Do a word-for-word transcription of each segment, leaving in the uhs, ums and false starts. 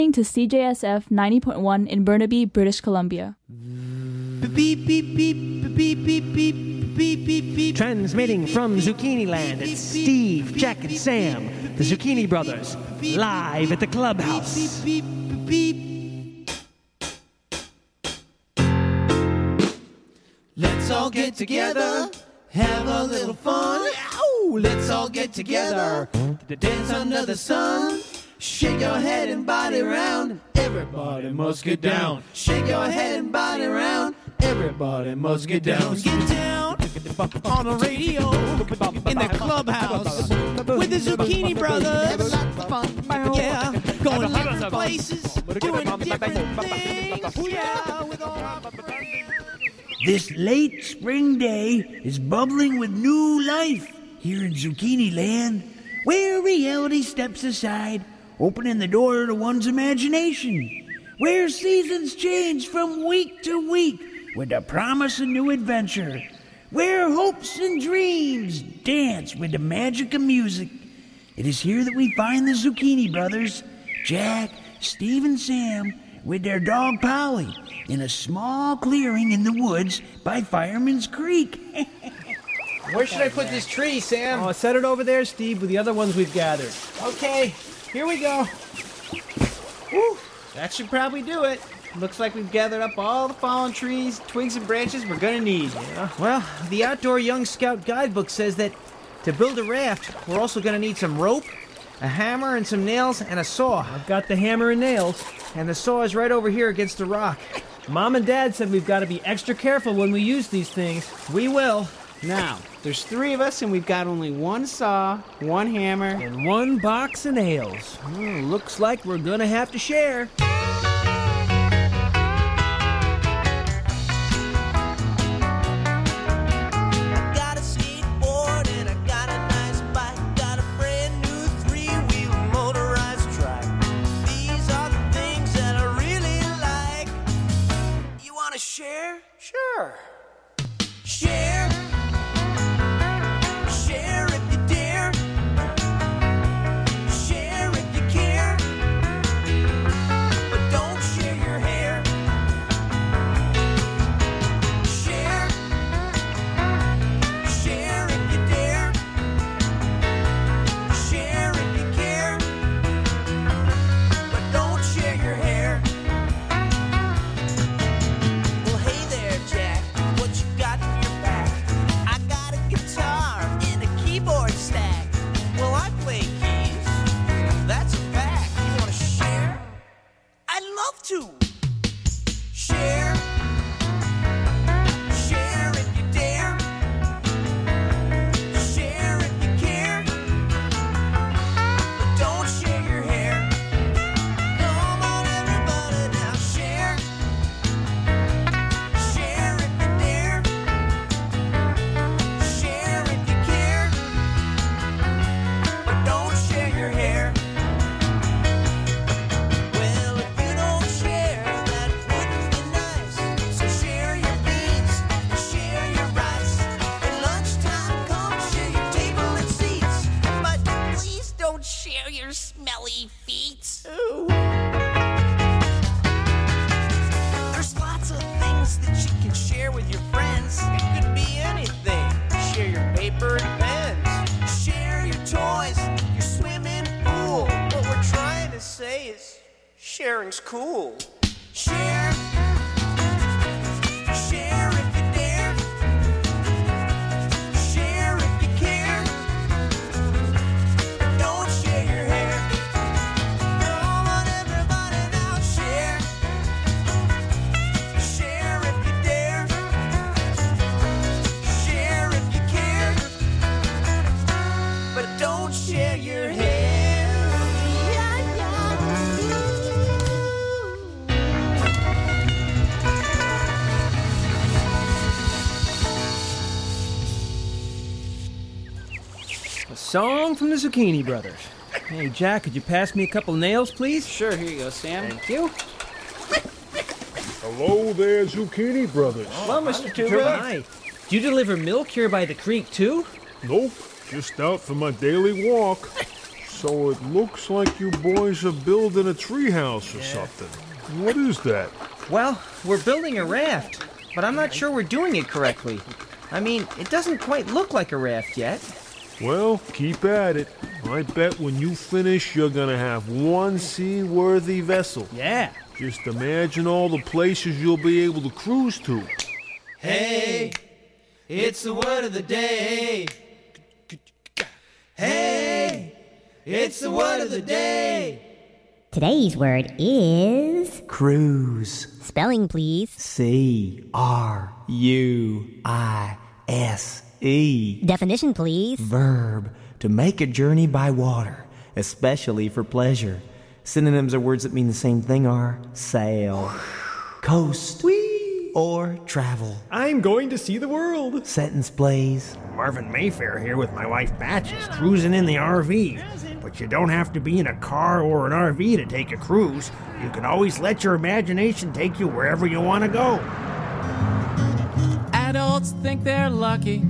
To C J S F ninety point one in Burnaby, British Columbia. Transmitting from Zucchini Land, it's Steve, Jack, and Sam, the Zucchini Brothers, live at the clubhouse. Let's all get together, have a little fun. Ow! Let's all get together to dance under the sun. Shake your head and body round. Everybody must get down. Shake your head and body round. Everybody must get down. Get down on the radio in the clubhouse with the Zucchini Brothers. Yeah, going different places, doing different things. Yeah, with all. This late spring day is bubbling with new life here in Zucchini Land, where reality steps aside, opening the door to one's imagination, where seasons change from week to week with the promise of new adventure, where hopes and dreams dance with the magic of music. It is here that we find the Zucchini Brothers, Jack, Steve, and Sam, with their dog Polly, in a small clearing in the woods by Fireman's Creek. Where should I put this tree, Sam? Oh, set it over there, Steve, with the other ones we've gathered. Okay, here we go. Whew, that should probably do it. Looks like we've gathered up all the fallen trees, twigs, and branches we're gonna need. Yeah. Well, the Outdoor Young Scout Guidebook says that to build a raft, we're also gonna need some rope, a hammer, and some nails, and a saw. I've got the hammer and nails. And the saw is right over here against the rock. Mom and Dad said we've got to be extra careful when we use these things. We will. Now, there's three of us, and we've got only one saw, one hammer, and one box of nails. Mm, looks like we're gonna have to share. Share? Sure. Share. Share if you dare. Share if you care. But don't share your hair. Share. Share if you dare. Share if you care. But don't share your hair. To share, share if you dare, share if you care, but don't share your hair. Come on, everybody now, share, share if you dare, share if you care, but don't share your hair. Smelly feet. Ooh. There's lots of things that you can share with your friends. It could be anything. Share your paper and pens. Share your toys, your swimming pool. What we're trying to say is sharing's cool. Share. Share if you dare. Share if you care. Don't share your hair. Come on, everybody now, share. Share if you dare. Share if you care. But don't share your hair. Yeah, yeah. A song from the Zucchini Brothers. Hey, Jack, could you pass me a couple nails, please? Sure, here you go, Sam. Thank you. Hello there, Zucchini Brothers. Hello, Mister Tuba. Hi. Do you deliver milk here by the creek, too? Nope, just out for my daily walk. So it looks like you boys are building a treehouse or Yeah. something. What is that? Well, we're building a raft, but I'm not sure we're doing it correctly. I mean, it doesn't quite look like a raft yet. Well, keep at it. I bet when you finish, you're gonna have one seaworthy vessel. Yeah. Just imagine all the places you'll be able to cruise to. Hey, it's the word of the day. Hey, it's the word of the day. Today's word is Cruise. spelling, please. C R U I S E. Definition, please. Verb. To make a journey by water, especially for pleasure. Synonyms or words that mean the same thing are sail, coast, or travel. I'm going to see the world. Sentence, please. Marvin Mayfair here with my wife Patches, cruising in the R V. But you don't have to be in a car or an R V to take a cruise. You can always let your imagination take you wherever you want to go. Adults think they're lucky,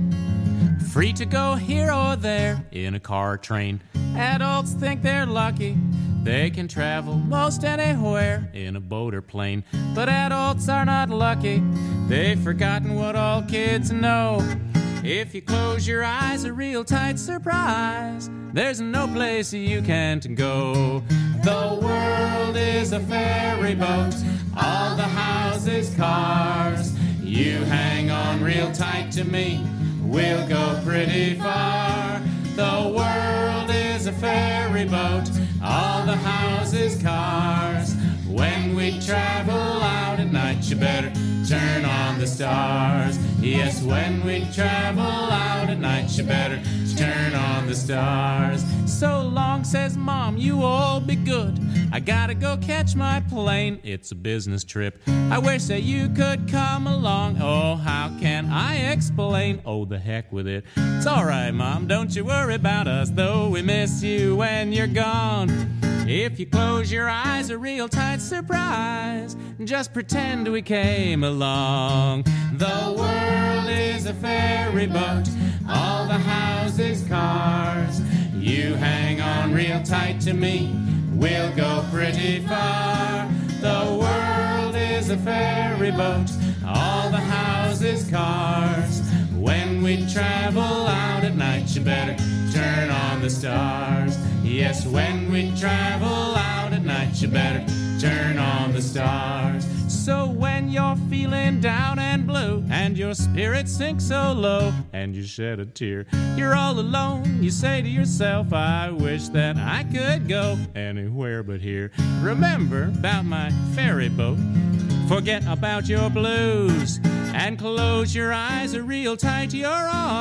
free to go here or there in a car or train. Adults think they're lucky, they can travel most anywhere in a boat or plane. But adults are not lucky, they've forgotten what all kids know. If you close your eyes, a real tight surprise, there's no place you can't go. The world is a ferry boat, all the houses cars. You hang on real tight to me, we'll go pretty far. The world is a ferry boat, all the houses cars. When we travel out at night, you better turn on the stars. Yes, when we travel out at night, you better turn on the stars. So long, says Mom, you all be good. I gotta go catch my plane. It's a business trip. I wish that you could come along. Oh, how can I explain? Oh, the heck with it. It's all right, Mom, don't you worry about us, though we miss you when you're gone. If you close your eyes, a real tight surprise, just pretend we came along. The world is a ferry boat, all the houses cars. You hang on real tight to me, we'll go pretty far. The world is a ferry boat, all the houses cars. When we travel out at night, you better turn on the stars. Yes, when we travel out at night, you better turn on the stars. So when you're feeling down and blue, and your spirit sinks so low, and you shed a tear, you're all alone, you say to yourself, I wish that I could go anywhere but here. Remember about my ferry boat, forget about your blues, and close your eyes real tight, you're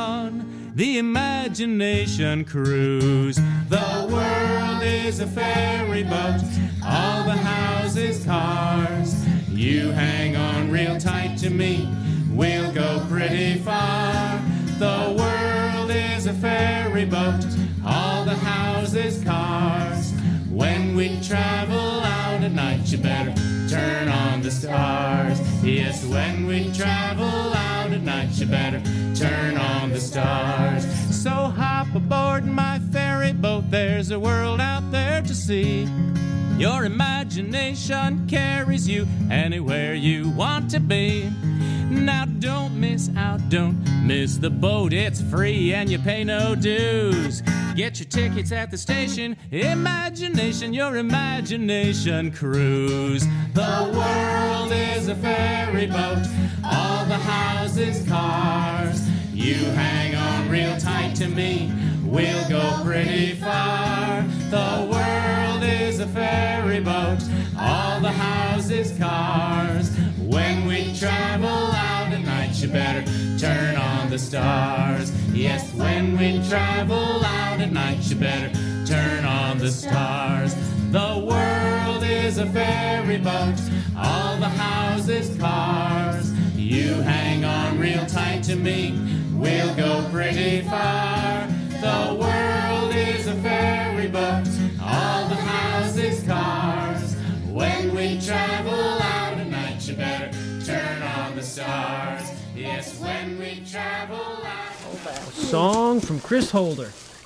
on the imagination cruise. The world is a ferry boat, all the houses cars. You hang on real tight to me, we'll go pretty far. The world is a ferry boat, all the houses cars. When we travel out at night, you better turn on the stars. Yes, when we travel out at night, you better turn on the stars. So hop aboard my ferry boat, there's a world out there to see. Your imagination carries you anywhere you want to be. Now don't miss out, don't miss the boat, it's free and you pay no dues. Get your tickets at the station, imagination, your imagination cruise. The world is a ferry boat, all the houses cars. You hang on real tight to me, we'll go pretty far. The world is a ferry boat, all the houses cars. When we travel out at night, you better turn on the stars. Yes, when we travel out at night, you better turn on the stars. The world is a ferry boat, all the houses cars. You hang on real tight to me, we'll go pretty far. The world is a ferry boat, all the houses cars. When we travel out at night, you better turn on the stars. Yes, when we travel out. A song from Chris Holder.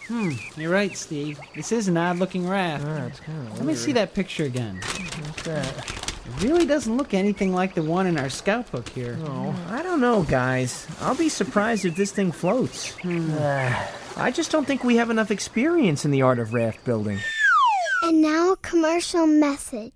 Hmm, you're right, Steve. This is an odd-looking raft. Yeah, it's kind of Let me see that picture again. What's that? It really doesn't look anything like the one in our scout book here. No. I don't know, guys. I'll be surprised if this thing floats. Hmm. I just don't think we have enough experience in the art of raft building. And now a commercial message.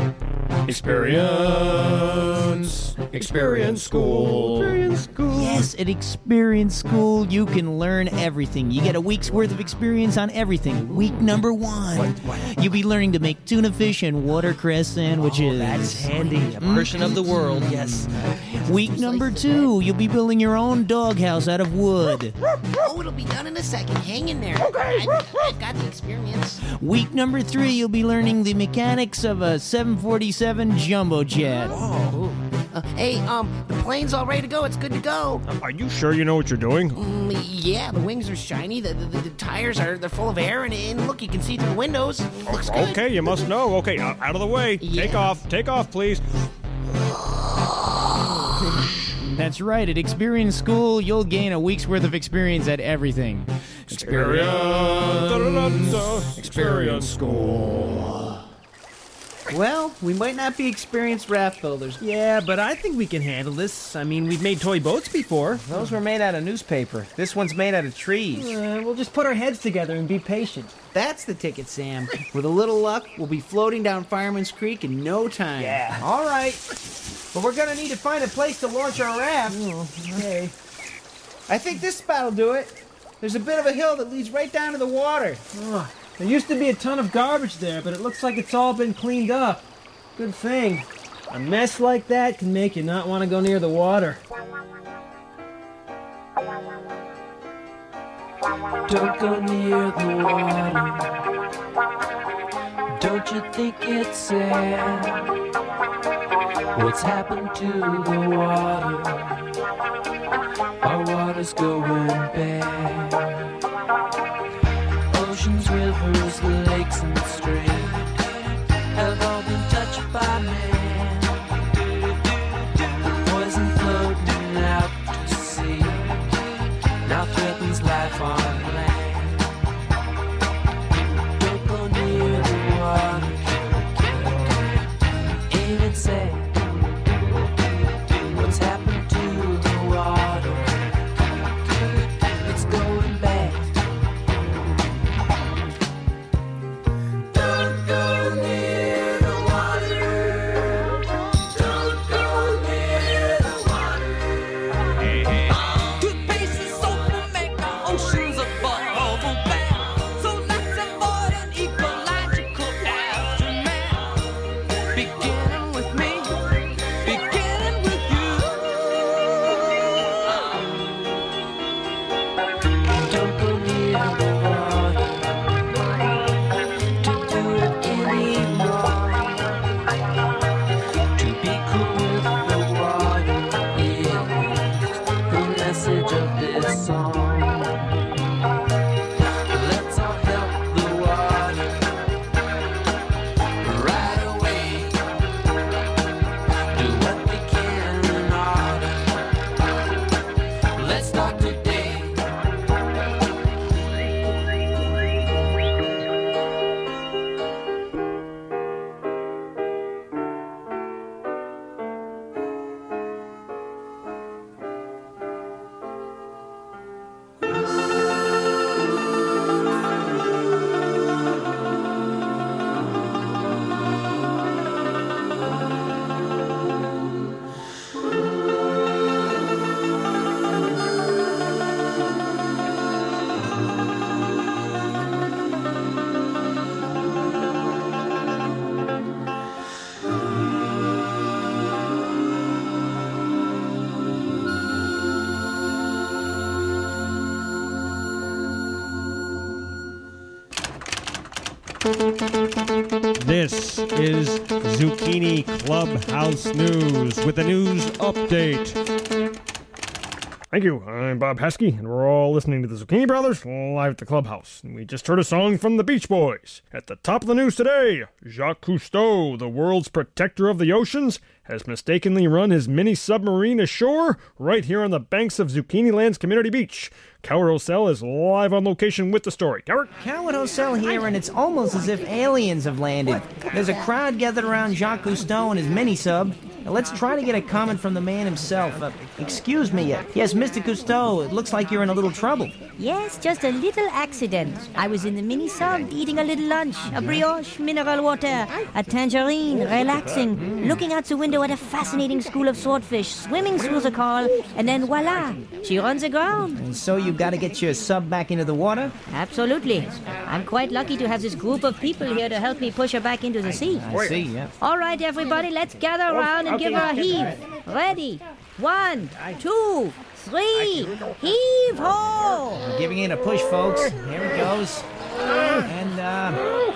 Experience. Experience School. Experience School. Yes, at Experience School, you can learn everything. You get a week's worth of experience on everything. Week number one. What, what? You'll be learning to make tuna fish and watercress sandwiches. Oh, that's handy. A portion of the world, yes. Week number two, you'll be building your own doghouse out of wood. Oh, it'll be done in a second. Hang in there. Okay. I've, I've got the experience. Week number three, you'll be learning the mechanics of a seven forty-seven jumbo jet. Oh. Uh, hey, um, the plane's all ready to go. It's good to go. Are you sure you know what you're doing? Mm, yeah, the wings are shiny. The, the, the, the tires are they're full of air, and, and look, you can see through the windows. Looks good. Okay, you must know. Okay, uh, out of the way. Yeah. Take off. Take off, please. That's right. At Experience School, you'll gain a week's worth of experience at everything. Experience. Experience School. Well, we might not be experienced raft builders. Yeah, but I think we can handle this. I mean, we've made toy boats before. Those were made out of newspaper. This one's made out of trees. Uh, we'll just put our heads together and be patient. That's the ticket, Sam. With a little luck, we'll be floating down Fireman's Creek in no time. Yeah. All right. But we're going to need to find a place to launch our raft. Oh, okay. I think this spot will do it. There's a bit of a hill that leads right down to the water. Oh, there used to be a ton of garbage there, but it looks like it's all been cleaned up. Good thing. A mess like that can make you not want to go near the water. Don't go near the water. Don't you think it's sad? What's happened to the water? Our water's going bad. Oceans, rivers, lakes, and streams have all been touched by man. The poison floating out to sea now threatens life on land. Don't go near the water. Ain't it sad? What's happened to the water? It's going bad. Don't go near the water. Don't go near the water. Toothpaste and soap will make our oceans a bubble bath. So let's avoid an ecological aftermath. Beginning with me, beginning with you. Don't go near the water to do it anymore. To be cool with the water is the message of this song. Let's all help the water right away. Do what we can in order. Let's start today. This is Zucchini Clubhouse News with a news update. Thank you. I'm Bob Heskey, and we're all listening to the Zucchini Brothers live at the Clubhouse. And we just heard a song from the Beach Boys. At the top of the news today, Jacques Cousteau, the world's protector of the oceans, has mistakenly run his mini submarine ashore right here on the banks of Zucchini Land's Community Beach. Coward O'Sell is live on location with the story. Coward? Coward O'Sell here, and it's almost as if aliens have landed. There's a crowd gathered around Jacques Cousteau and his mini-sub. Now let's try to get a comment from the man himself. Uh, excuse me. Uh, yes, Mister Cousteau, it looks like you're in a little trouble. Yes, just a little accident. I was in the mini-sub eating a little lunch, a brioche, mineral water, a tangerine, relaxing, looking out the window at a fascinating school of swordfish swimming through the call, and then voila, she runs aground. And so you've got to get your sub back into the water? Absolutely. I'm quite lucky to have this group of people here to help me push her back into the sea. I see, yeah. All right, everybody, let's gather around and give her a heave. Ready? One, two, three, heave-ho! We're giving it a push, folks. Here it goes. And, uh...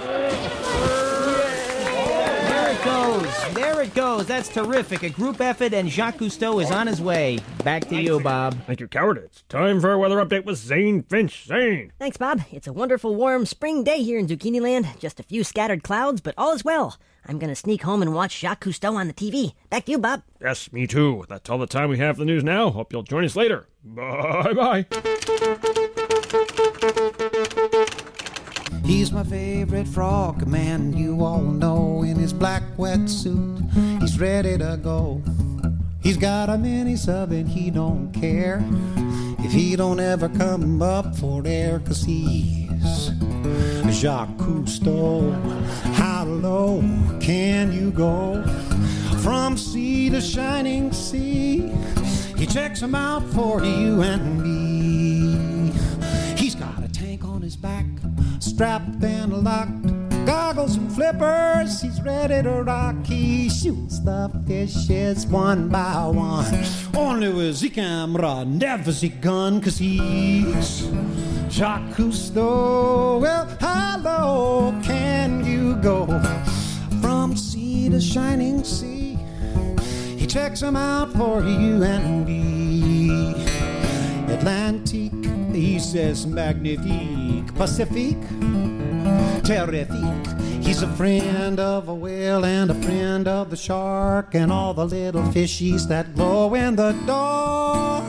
there it goes. There it goes. That's terrific. A group effort, and Jacques Cousteau is on his way. Back to you, Bob. Thank you, Coward. It's time for our weather update with Zane Finch. Zane! Thanks, Bob. It's a wonderful, warm spring day here in Zucchini Land. Just a few scattered clouds, but all is well. I'm going to sneak home and watch Jacques Cousteau on the T V. Back to you, Bob. Yes, me too. That's all the time we have for the news now. Hope you'll join us later. Bye-bye. He's my favorite frog man, you all know, in his black wetsuit. He's ready to go. He's got a mini sub and he don't care if he don't ever come up for air, 'cause he's Jacques Cousteau. How low can you go? From sea to shining sea, he checks 'em out for you and me. He's got a tank on his back, strapped and locked, goggles and flippers, he's ready to rock. He shoots the fishes one by one, only with the camera, never the gun, 'cause he's Jacques Cousteau. Well, how low can you go? From sea to shining sea, he checks 'em out for you and me. Atlantic, he says magnifique. Pacific, terrific. He's a friend of a whale and a friend of the shark and all the little fishies that glow in the dark.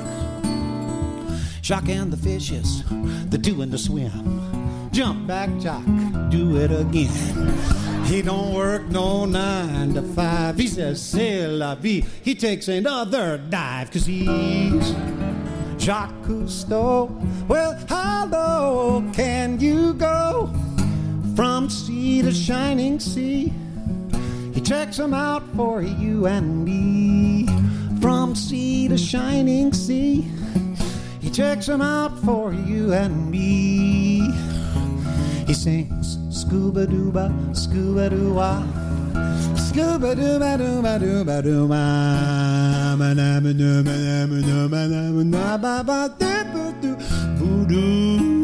Jacques and the fishes, they're doing the swim. Jump back, Jacques, do it again. He don't work no nine to five. He says, c'est la vie. He takes another dive, 'cause he's Jacques Cousteau. Well, how low can you go? From sea to shining sea, he checks 'em out for you and me. From sea to shining sea, he checks 'em out for you and me. He sings scuba dooba, scuba doo-wah, scuba dooba dooba dooba dooba, manama dooba dooba dooba dooba dooba dooba voodoo.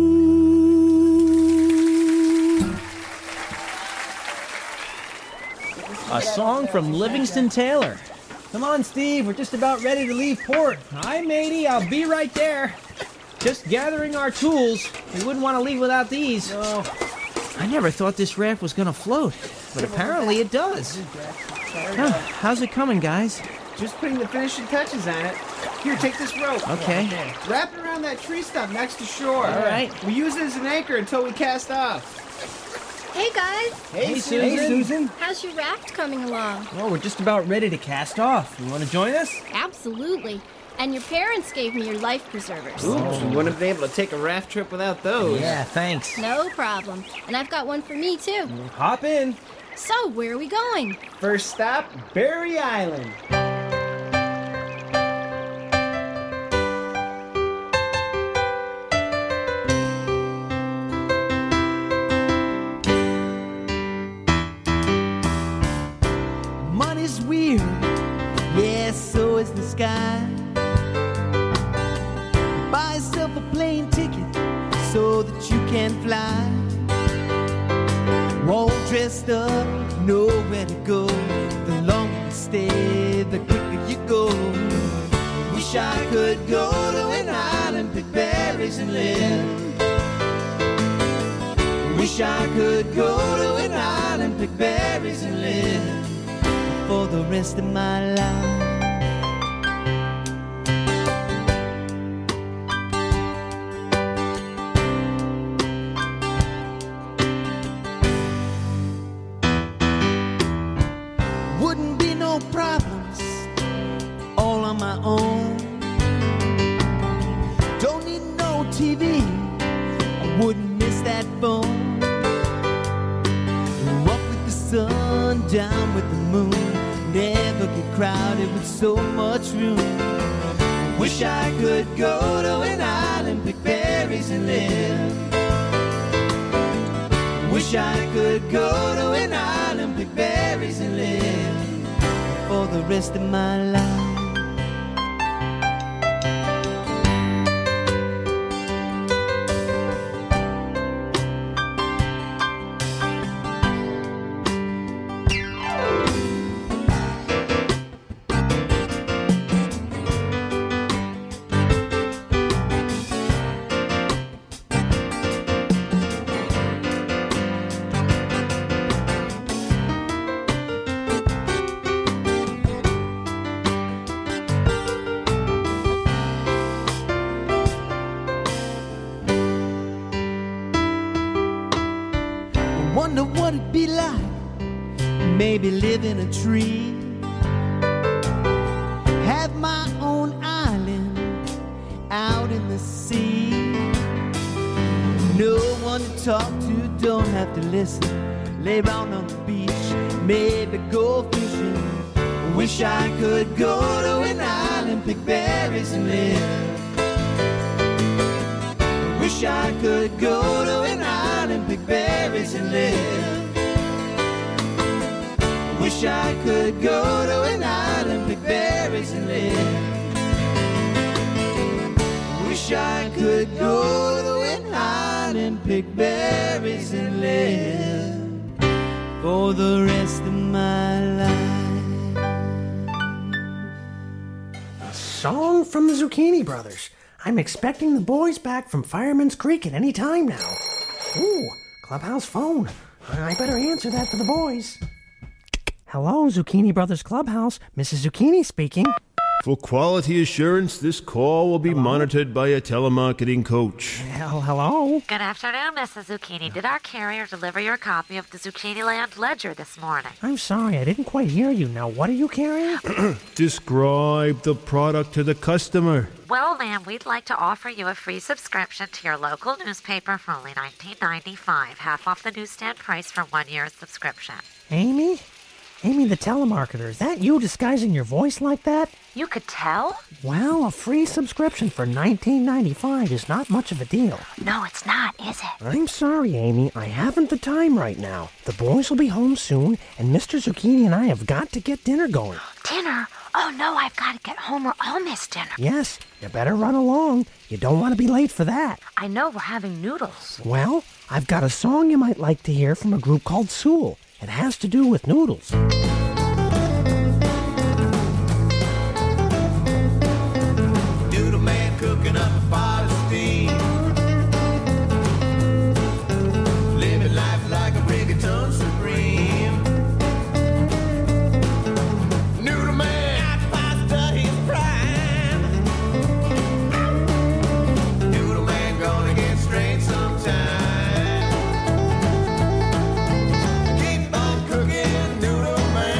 A song from Livingston Taylor. Come on, Steve, we're just about ready to leave port. Hi, matey, I'll be right there. Just gathering our tools. We wouldn't want to leave without these. No. I never thought this raft was going to float, but apparently it does. Huh, how's it coming, guys? Just putting the finishing touches on it. Here, take this rope. Okay. Wrap it around that tree stump next to shore. All right. We use it as an anchor until we cast off. Hey, guys. Hey, Susan. Hey, Susan. How's your raft coming along? Well, we're just about ready to cast off. You want to join us? Absolutely. And your parents gave me your life preservers. Ooh, we wouldn't have been able to take a raft trip without those. Yeah, thanks. No problem. And I've got one for me, too. Hop in. So, where are we going? First stop, Berry Island. Money's weird, yeah, so is the sky. Buy yourself a plane ticket so that you can fly. All dressed up, nowhere to go. The longer you stay, the quicker you go. Wish I could go to an island, pick berries and live. Wish I could go to an island, pick berries and live. for the rest of my life. Wouldn't be no problems all on my own. Don't need no T V, I wouldn't miss that phone. Up with the sun, down with the moon, never get crowded with so much room. Wish I could go to an island, pick berries and live. Wish I could go to an island, pick berries and live for the rest of my life. Wonder what it'd be like, maybe live in a tree, have my own island out in the sea. No one to talk to, don't have to listen, lay around on the beach, maybe go fishing. Wish I could go to an island, pick berries and live. Wish I could go to an island, pick berries and live. Wish I could go to an island, pick berries and live. Wish I could go to an island, pick berries and live for the rest of my life. A song from the Zucchini Brothers. I'm expecting the boys back from Fireman's Creek at any time now. Ooh, clubhouse phone. I better answer that for the boys. Hello, Zucchini Brothers Clubhouse. Missus Zucchini speaking. For quality assurance, this call will be hello? monitored by a telemarketing coach. Hell, hello? Good afternoon, Missus Zucchini. Did our carrier deliver your copy of the Zucchini Land Ledger this morning? I'm sorry, I didn't quite hear you. Now, what are you carrying? Describe the product to the customer. Well, ma'am, we'd like to offer you a free subscription to your local newspaper for only nineteen ninety-five, half off the newsstand price for one year's subscription. Amy? Amy the telemarketer, is that you disguising your voice like that? You could tell? Well, a free subscription for nineteen ninety-five is not much of a deal. No, it's not, is it? I'm sorry, Amy. I haven't the time right now. The boys will be home soon, and Mister Zucchini and I have got to get dinner going. Dinner? Oh, no, I've got to get home or I'll miss dinner. Yes, you better run along. You don't want to be late for that. I know, we're having noodles. Well, I've got a song you might like to hear from a group called Sewell. It has to do with noodles. Noodle man cooking up a pot of steam, living life like a reggaeton supreme. Noodle man, hot pasta, his prime. Noodle man gonna get straight sometime. Keep on cooking, noodle man.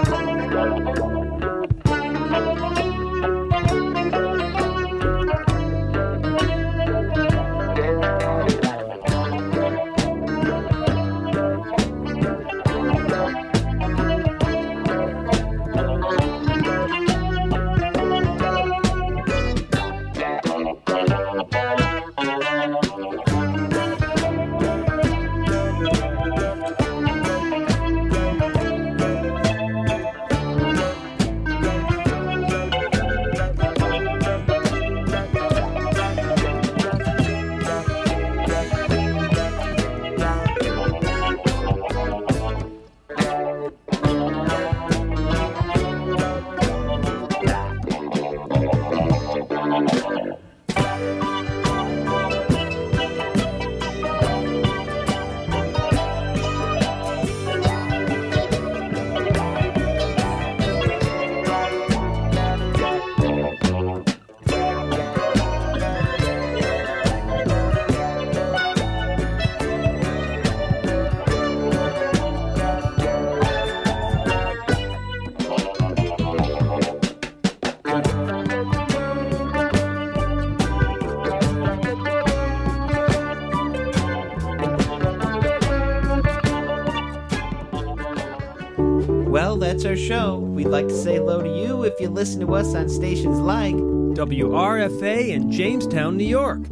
Well, that's our show. We'd like to say hello to you if you listen to us on stations like W R F A in Jamestown, New York.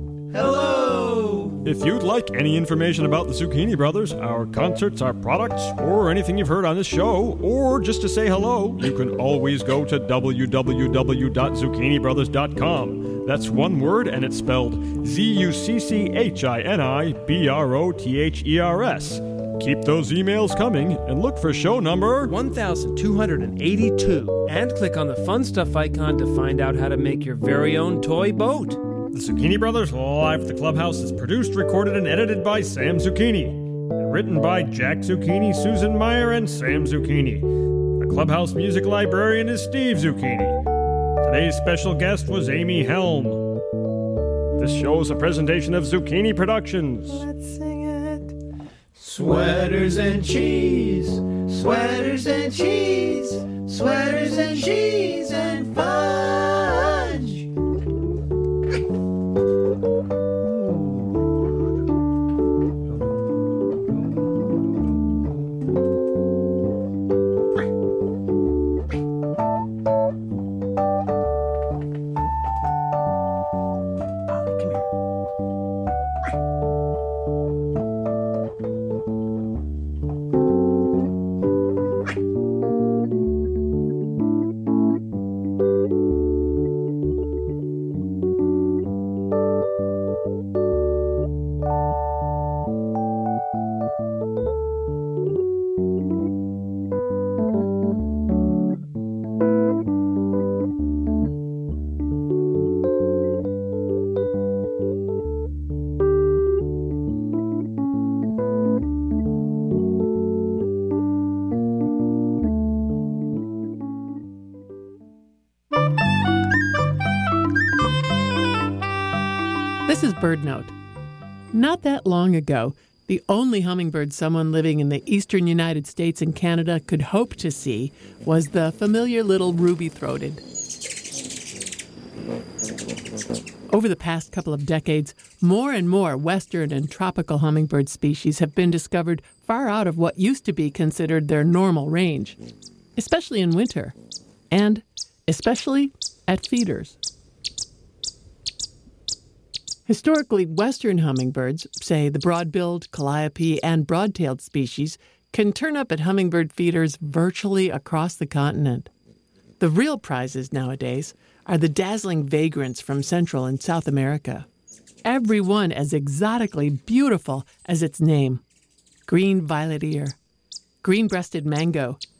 Hello! If you'd like any information about the Zucchini Brothers, our concerts, our products, or anything you've heard on this show, or just to say hello, you can always go to w w w dot zucchini brothers dot com. That's one word, and it's spelled Z U C C H I N I B R O T H E R S. Keep those emails coming and look for show number one thousand two hundred eighty-two. And click on the fun stuff icon to find out how to make your very own toy boat. The Zucchini Brothers Live at the Clubhouse is produced, recorded, and edited by Sam Zucchini. And written by Jack Zucchini, Susan Meyer, and Sam Zucchini. The Clubhouse music librarian is Steve Zucchini. Today's special guest was Amy Helm. This show is a presentation of Zucchini Productions. Let's sing it. Sweaters and cheese, sweaters and cheese, sweaters and cheese and fudge. This is BirdNote. Not that long ago, the only hummingbird someone living in the eastern United States and Canada could hope to see was the familiar little ruby-throated. Over the past couple of decades, more and more western and tropical hummingbird species have been discovered far out of what used to be considered their normal range, especially in winter, and especially at feeders. Historically, western hummingbirds, say the broad-billed, calliope, and broad-tailed species, can turn up at hummingbird feeders virtually across the continent. The real prizes nowadays are the dazzling vagrants from Central and South America. Every one as exotically beautiful as its name. Green violet ear, green-breasted mango,